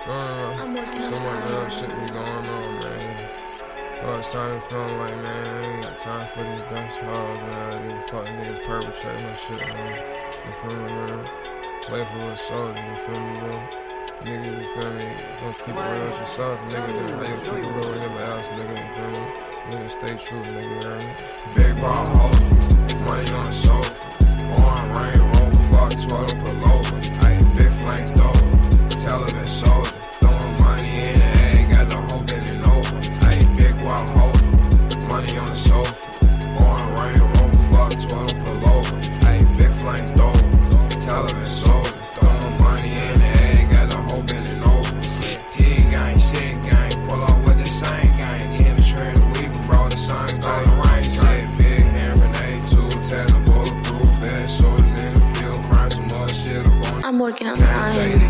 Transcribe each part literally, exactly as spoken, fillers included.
going on? So much real shit be going on, man. All the time feeling like, man, I ain't got time for these dust hoes, man. These fucking niggas perpetrating that shit, man. You feel me, man? Life of a soldier, you feel me, bro? Nigga, you feel me? You gonna keep it real with yourself, nigga. Then how you keep it real with anybody else, nigga, you feel me? Nigga, stay true, nigga, you hear me? Big ball hoes, money on the sofa. Orange rain, roll, fuck, twirl, pull over. I ain't big flank over. Television soldier, throwing money in the egg, got the whole bending over. I ain't big wild holder, money on the sofa. Orange rain, roll, fuck, twirl, pull over. I ain't big flank over. Television soldier, throwing money in the egg, got the whole bending over. Shit, T gang, shit gang, pull up with the same gang. You in the trend, we bro, the sun go the rain. Shit, big hand, Renee, two, tell the bulletproof, bad soldiers in the field, crying some more shit up on. I'm working on dying.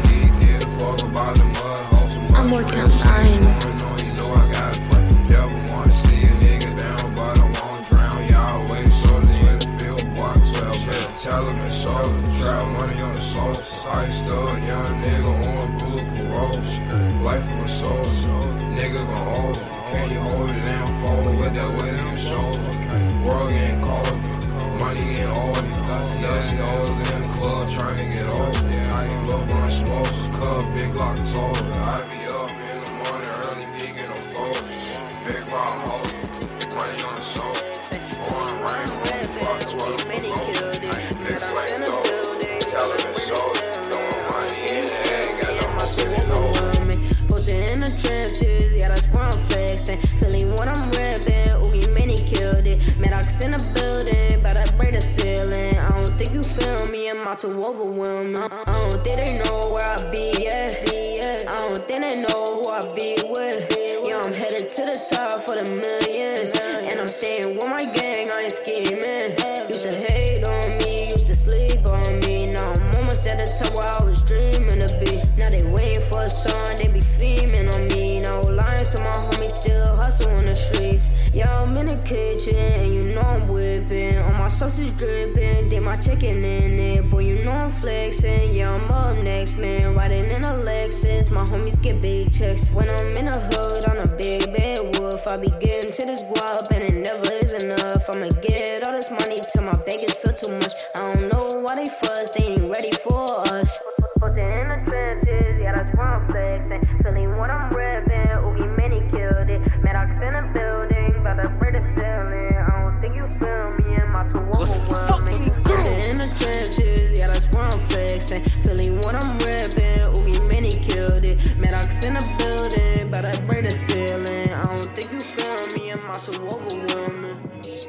About the mud, hold some I'm working on dying. You know I gotta play. Never wanna see a nigga down, but I won't drown. Y'all always soldiers in the field, boy, twelve. Television soldier, trap money on the sofa. I still a young nigga on blue parole. Life of a soldier, nigga gon' hold it. Can you hold it down, fold with that weight on your shoulder? World getting cold, money getting old. Dusty hoes in the club trying to get over. I ain't blow on smoke, club big lock told. I be up in the morning early geeking on foes. Big rock hole, money on the sofa. Orange rain, roll, fuck, twirl, pull over. I ain't big flame though, television soldier. Throwing money in the egg, got the whole bending over. Posted in the trenches, yeah, that's where I'm flexing. Feeling what I'm ripping, oogie many killed it. Maddox in the building, but I break the ceiling. I don't think you feel me, I'm out to overwhelm me. I don't think they know where I be, yeah. I don't think they know who I be with. Yeah, I'm headed to the top for the millions. And I'm staying with my gang, I ain't scheming. Used to hate on me, used to sleep on me. Now I'm almost at the top where I was dreaming to be. Now they waiting for a song, they be feaming on me. No lying, so my homies still hustle on the streets. Yeah, I'm in the kitchen, and you know I'm whipping. All my sausage dripping, did my chicken in it. Boy, you know I'm flexing, yeah, I'm up next, man. Riding in a Lexus, my homies get big checks. When I'm in the hood, on a big bad wolf. I be getting to this guap, and it never is enough. I'ma get all this money till my baggage feel too much. I don't know why they fuss, they ain't ready for us. Posted in the trenches, yeah, that's where I'm flexing. Feeling what I'm ripping, oogie many killed it. Maddox in the building, but I break the ceiling. I don't think you feel me, I'm out to overwhelming. Posted in the trenches, yeah, that's where I'm flexing. Feeling what I'm ripping, oogie many killed it. Maddox in the building, but I break the ceiling. I don't think you feel me, I'm out to overwhelming.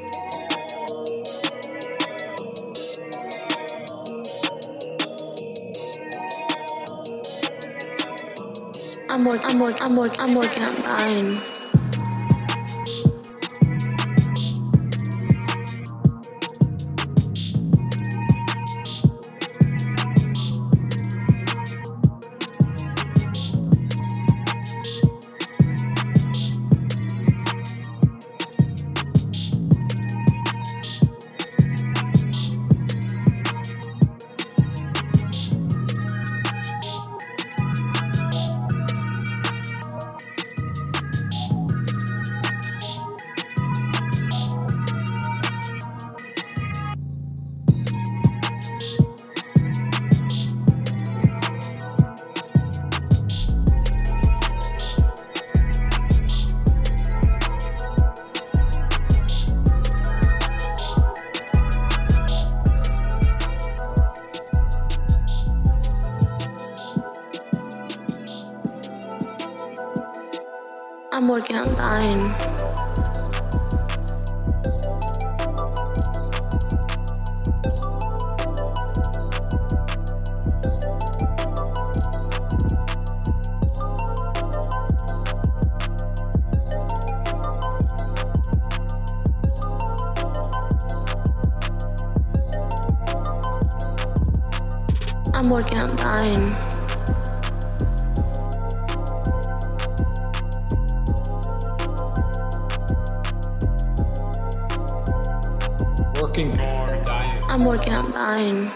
I'm work, I'm work, I'm work, I'm working on dying. I'm working on dying. I'm working on dying. Working or dying. I'm working on dying.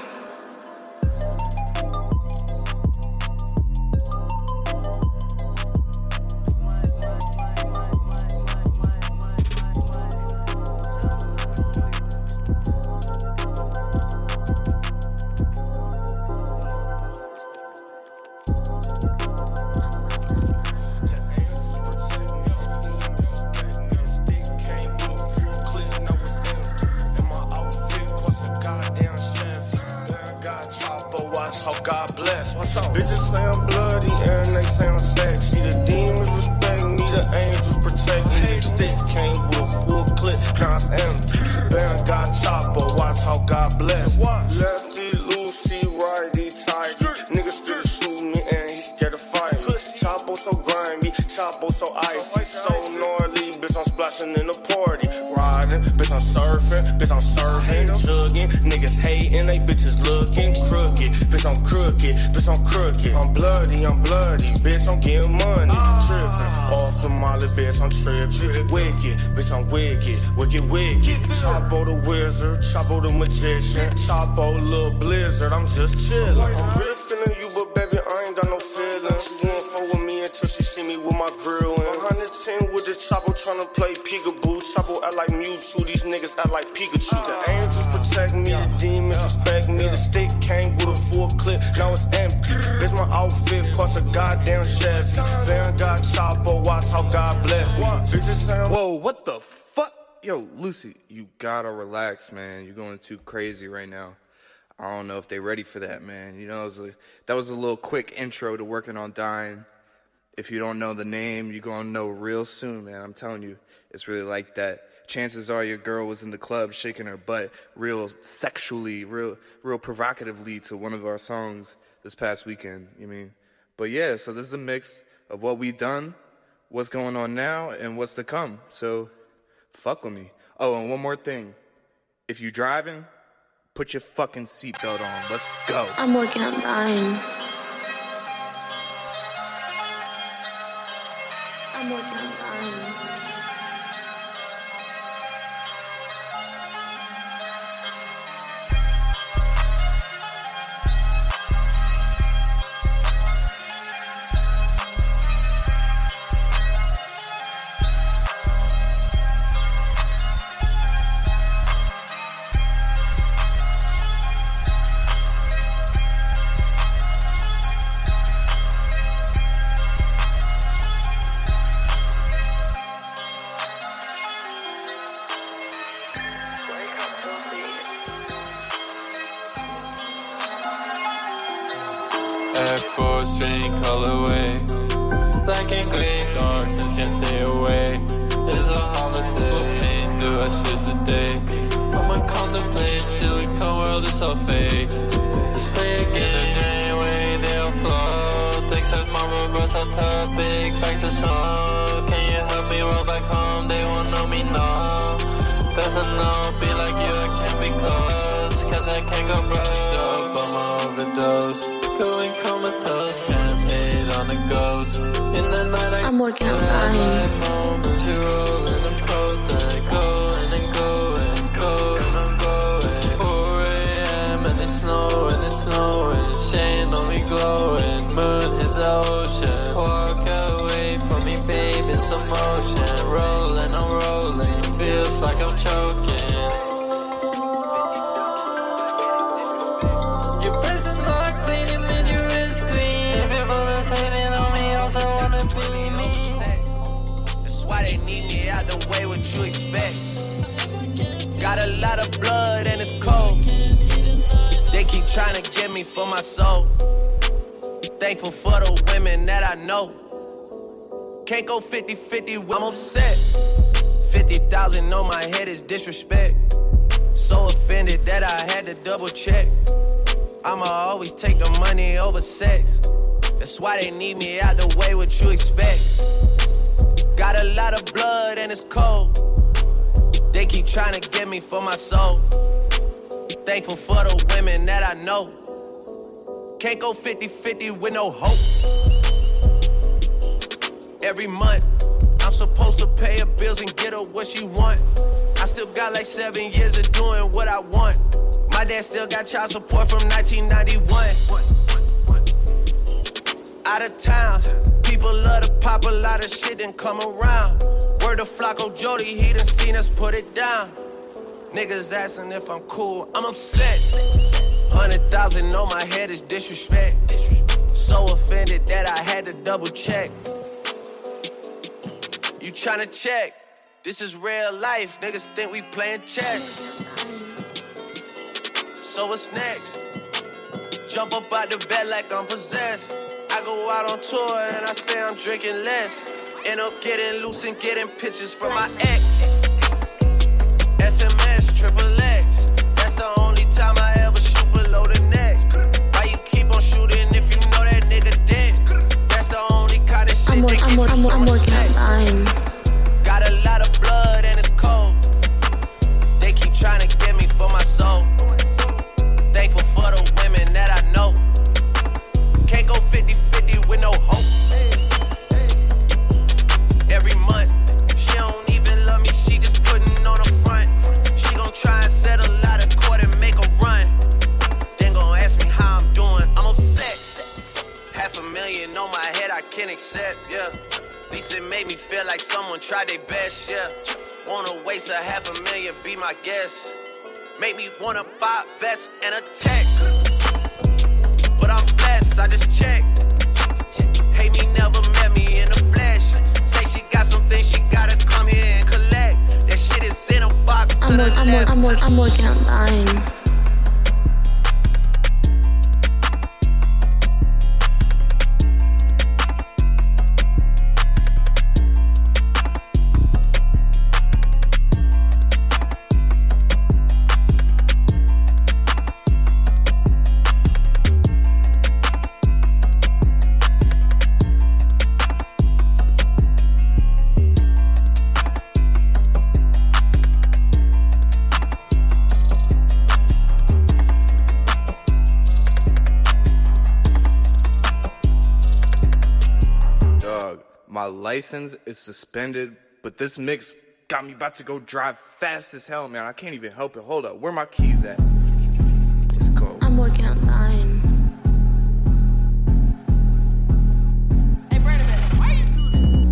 God bless. What's up? Bitches say I'm bloody and they say I'm sexy. The demons respect me, the angels protect me. The sticks came with a full clip, now it's empty. Baron got chopper, watch how God bless. Lefty, loosey, righty, tighty. Niggas still shoot me and he scared to fight me. Chapo so grimy, Chapo so icy, so gnarly. Bitch, I'm splashing in the party. Riding, bitch, I'm surfing, bitch, I'm surfing, jugging. Niggas hating, they bitches looking crooked. Bitch, I'm crooked, bitch, I'm crooked. I'm bloody, I'm bloody, bitch, I'm getting money. Tripping off the molly, bitch, I'm tripping. Wicked, bitch, I'm wicked, wicked, wicked. Chapo the wizard, Chapo the magician, Chapo little blizzard, I'm just chillin'. I'm really feeling you, but baby, I ain't got no feelings. She won't fuck with me until she see me with my grill in. one hundred ten with the Chapo tryna play peekaboo. Chapo act like Mewtwo, these niggas act like Pikachu. The angels protect me, the demons respect me. The stick came with a full clip, now it's empty. Bitch, my outfit cost a goddamn Chevy. Baron got Chapo, watch how God bless me. Bitches say I'm- Whoa, what the fuck? Yo, Lucy, you gotta relax, man. You're going too crazy right now. I don't know if they're ready for that, man. You know, it was a, that was a little quick intro to working on Dime. If you don't know the name, you're going to know real soon, man. I'm telling you, it's really like that. Chances are your girl was in the club shaking her butt real sexually, real real provocatively to one of our songs this past weekend, you mean? But yeah, so this is a mix of what we've done, what's going on now, and what's to come. So fuck with me. Oh, and one more thing. If you're driving, put your fucking seatbelt on. Let's go. I'm working on dying. I'm working on dying. Air Force string colorway, black and green, darkness can't stay away. It's a holiday, ain't do our shits today. I'ma contemplate, silicone world is so fake. Let's play a game, way they'll flow. They said my robots are tough, big bags of snow. Can you help me roll back home? They won't know me now. Best I know, be like you, I can't be close, cause I can't go broke. Dope, I'm a overdose. Going comatose, can't hate on the ghost. In the night I I'm working on dying. moments you rolling, I'm protein, going and going, going, I'm going. four a.m. and it's snowing, it's snowing. Shane on me glowing, moon hits the ocean. Walk away from me, babe, in some motion. Rolling, I'm rolling, feels like I'm choking. Got a lot of blood and it's cold. They keep trying to get me for my soul. Thankful for the women that I know. Can't go fifty fifty, I'm upset. fifty thousand on my head is disrespect. So offended that I had to double check. I'ma always take the money over sex. That's why they need me out the way, what you expect. Got a lot of blood and it's cold. They keep trying to get me for my soul. Thankful for the women that I know. Can't go fifty fifty with no hope. Every month, I'm supposed to pay her bills and get her what she want. I still got like seven years of doing what I want. My dad still got child support from nineteen ninety-one. Out of town, people love to pop a lot of shit and come around. Word to Flacco Jody, he done seen us put it down. Niggas asking if I'm cool, I'm upset. Hundred thousand on my head is disrespect. So offended that I had to double check. You tryna check? This is real life, niggas think we playing chess. So what's next? Jump up out the bed like I'm possessed. I go out on tour and I say I'm drinking less. End up getting loose and getting pictures from my ex. S M S, triple X. That's the only time I ever shoot below the neck. Why you keep on shooting if you know that nigga dead? That's the only kind of shit I'm, that I'm, gets I'm, you I'm working respect. online. Got a lot of blood and it's cold. They keep trying to get me for my soul. Thankful for the women that I know. Can't go fifty-fifty with no hope. Every month, she don't even love me, she just putting on the front. She gon' try and settle out of court and make a run. Then gon' ask me how I'm doing, I'm upset. Half a million on my head, I can't accept, yeah. At least it made me feel like someone tried their best, yeah. Wanna waste a half a million, be my guest. Make me wanna buy a vest and a tech. But I'm blessed, I just checked. Hate me, never met me in the flesh. Say she got some things she gotta come here and collect. That shit is in a box to I'm, the work, I'm, left. work, I'm, work, I'm working online. My license is suspended, but this mix got me about to go drive fast as hell, man. I can't even help it. Hold up, where my keys at? Let's go. I'm working online. Hey, Brandon, why you do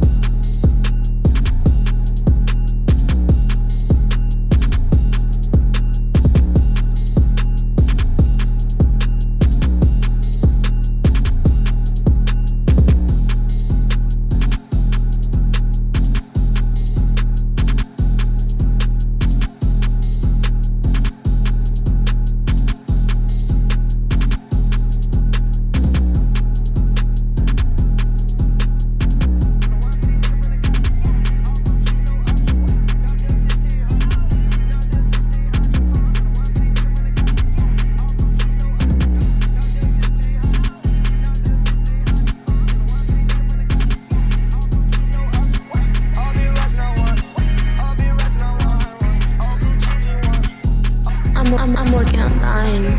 I'm, I'm, I'm working online.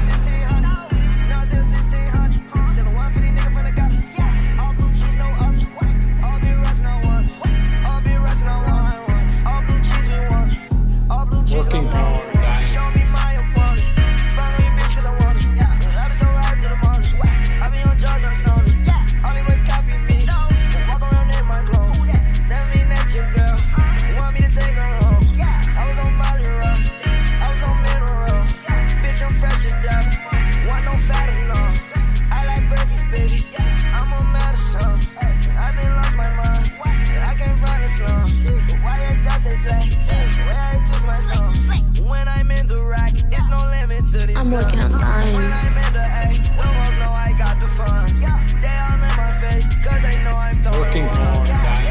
Working hard, I'm working online. working hard,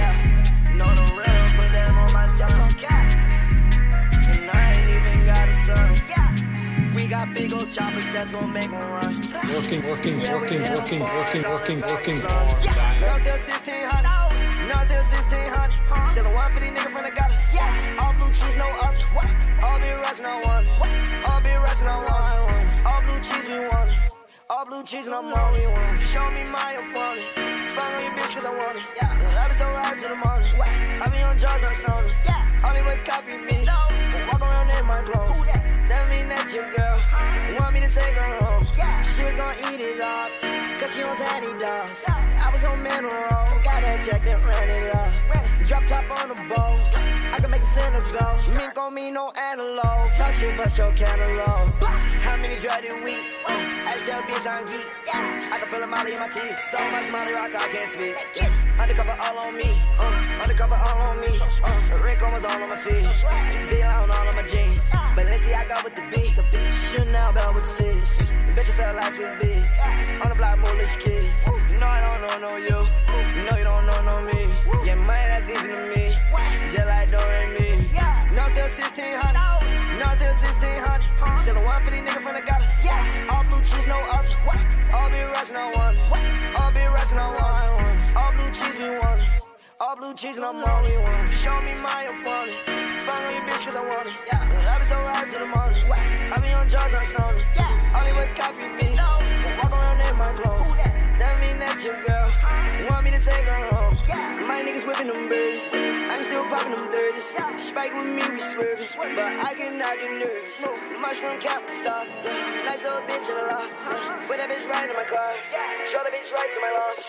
Big old choppers that's gonna make them run. working, working, working, working, working, working, working Girl hard. still sixteen hundred, no still sixteen hundred. Still a one fifty nigga from the gutter. All blue cheese, no other. All big rest, no one. All big rest, no one. All blue cheese, we want it. All blue cheese, no more, we want it. Show me my opponent. Find on your bitch cause I want it. I be so high to the morning. I be on drugs, I'm stoned. Only ways copy me. Walk around in my clothes. That mean that your girl want me to take her home. She was gonna eat it up, cause she wants Hattie dogs. I was on man roll. Got that jack that ran it up. Drop top on the boat. I can make the sinners go. Mink on me, no antelope. Talk shit, but show cantaloupe. How many dry did we? Uh, I tell bitch I'm geek. I can feel the molly in my teeth. So much molly rock, I can't speak. Undercover all on me. Uh, undercover all on me. Uh, Rick almost all on my feet. Feel on all of my jeans. But let's see, I go with the beat. Chanel bell with the six. Bitch, you felt like Swiss beats. On the block, moolish kids. No, I don't know, no you. No, you don't know, no me. Yeah, money that's easy to me. Just like Dore me. No, still sixteen hundred. No, still sixteen hundred. Still a one fifty nigga from the gutter. All blue cheese, no other. All big rush, no one. All big rush, no one. All blue cheese, we want it. All blue cheese, and I'm only one. Show me my opponent. Fuck on your bitch, cause I want it. I be so high to the morning. I be on drugs, I'm stoned. Only ways copy me. Walk around in my clothes. That mean that your girl want me to take her home. My niggas whipping them birdies. I'm still popping them thirties. Spike with me, we swerving. But I cannot get nervous. Mushroom cap stock. Nice little bitch in the lock. Put that bitch right in my car. Show the bitch right to my loft.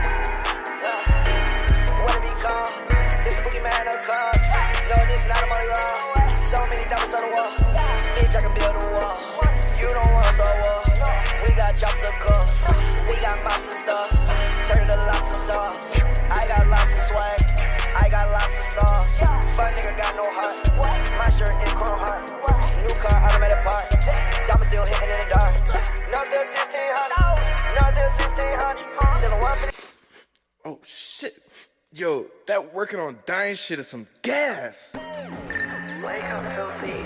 Wanna be calm. This a boogeyman of cars. No, this not a molly raw. So many diamonds on the wall. Bitch, I can build a wall. You don't want so wall. We got chops of cuffs. We got mops and stuff. Turn the lots of sauce. I got lots of swag. I got lots of sauce. Fun nigga got no heart. My shirt is chrome heart. New car, automatic park. Diamonds still hitting in the dark. No, still sixteen hundred. No, still sixteen hundred. Still a one fifty. Oh shit. Yo, that working on dying shit is some gas. Wake up, filthy.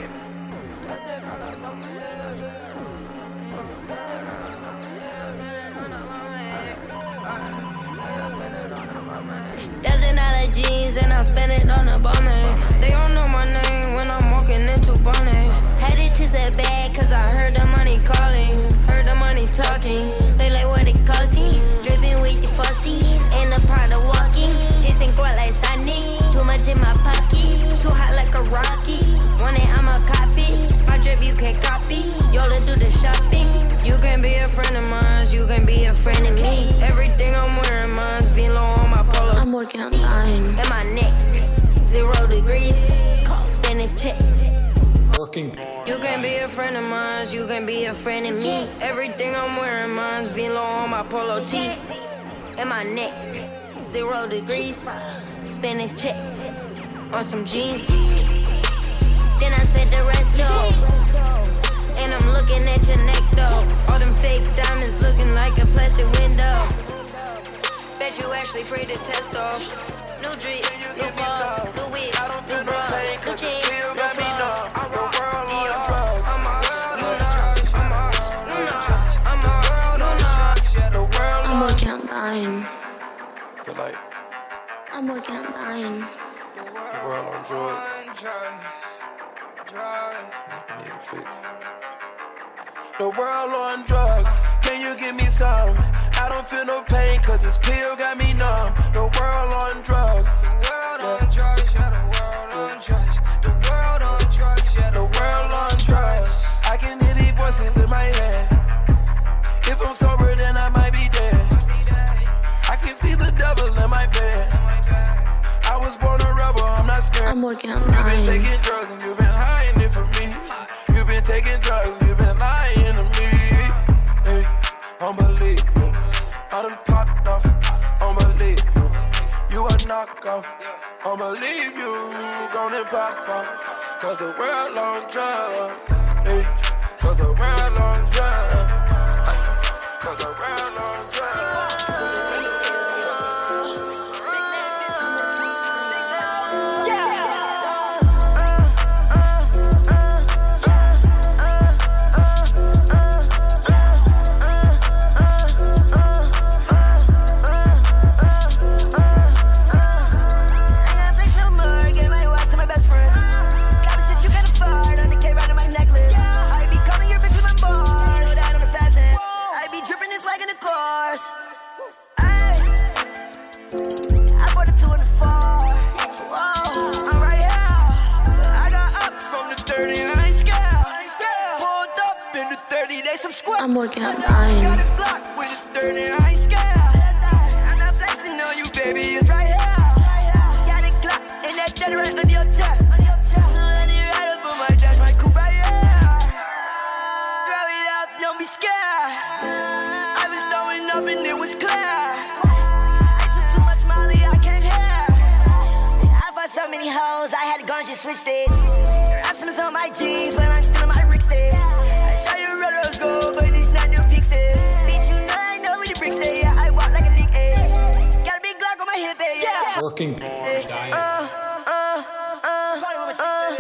Dozen dollar jeans and I spend it on a bum man. They don't know my name when I'm walking into Barnes. Had it to the bag cause I heard the money calling. Heard the money talking. They like what it costing. Dripping with the fussy and the Prada walking. Jason go like Sunday. Too much in my pocket. Too hot like a rocket. Want it, I'm a copy. My drip you can copy. Y'all do the shopping. You can be a friend of mine. You can be a friend of me. Everything I'm wearing mine's Velo on my polo. I'm working on dying. In my neck, zero degrees, spinning check. Working. You can be a friend of mine, you can be a friend of me. Everything I'm wearing mine's Velo on my polo tee. In my neck, zero degrees, spinning check on some jeans. Then I spent the rest though, and I'm looking at your neck though. All them fake diamonds looking like a plastic window. Bet you actually afraid to test off. New drip, new balls, new wigs, new bras, new chains, new flaws. I'm the world on drugs. I'm off, you know, I'm off, you know, I'm off, you know. The world I'm working on dying. Feel like I'm working on dying. the world on drugs. You need a fix. The world on drugs. Can you give me some? I don't feel no pain cause this pill got me numb. The world on drugs. The world on drugs, yeah, the world on drugs. The world on drugs, yeah, the world on drugs. I can hear these voices in my head. If I'm sober then I might be dead. I can see the devil in my bed. I was born a rebel, I'm not scared. I'm working on You've been dying. taking drugs and you've been hiding it from me. You've been taking drugs and you've been lying to me. Hey, unbelievable. I done popped off, unbelievable. You a knockoff, unbelievable. Gonna pop off, cause the world on drugs. Hey, cause the world on drugs. Cause the world on drugs. I'm working on dying. Got a Glock with a thirty, I ain't scared. I'm not and it was clear. I took too much Molly, I can't hear. I fought so many hoes, I had to go and just switch stage. Raps is on my jeans, but I'm still on my Rick stage. I show you where those go, but it's not new pixels. Bitch, you know I know where the bricks stay. Yeah, I walk like a league A. Got a big Glock on my hip, eh? Yeah. Working. Hey, Dying. uh, uh, uh, uh, uh, uh.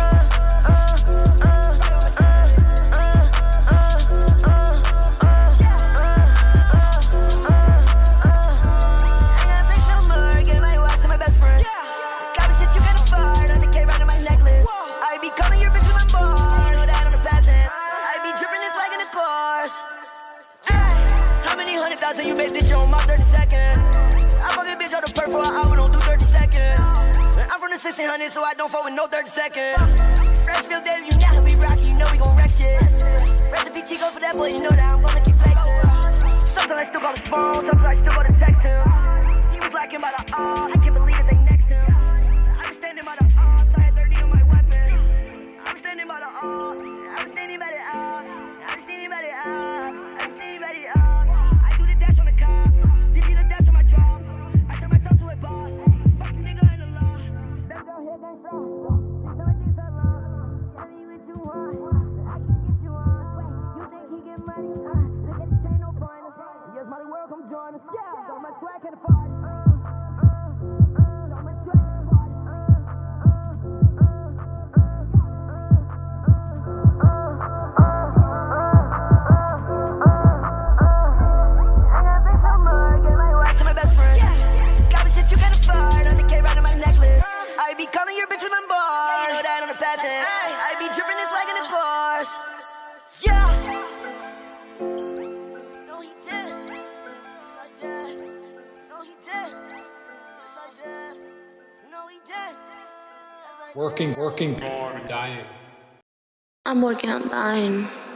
You made this shit on my thirty seconds. I fuck a bitch on the perk for an hour, don't do thirty seconds. I'm from the sixteen hundred, so I don't fuck with no thirty seconds. Freshfield, Dave, you know we rock, you know we gon' wreck shit. Recipe Chico for that boy, you know that I'm gonna keep flexing. Sometimes I still got his phone, sometimes I still gotta text him. He was lacking by the all, I can't believe that they next him. I was standing by the all, so I had thirty on my weapon. I was standing by the all, I was standing by the all, I was standing by the all, I was standing by the all. Working, working, dying. I'm working on dying.